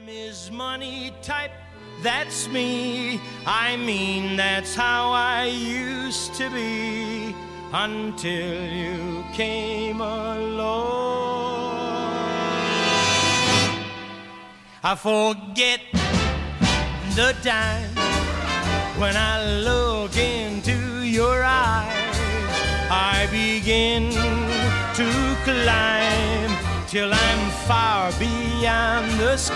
is money type, that's me. I mean, that's how I used to be until you came along. I forget the time when I look into your eyes. I begin to climb till I'm far beyond the skies.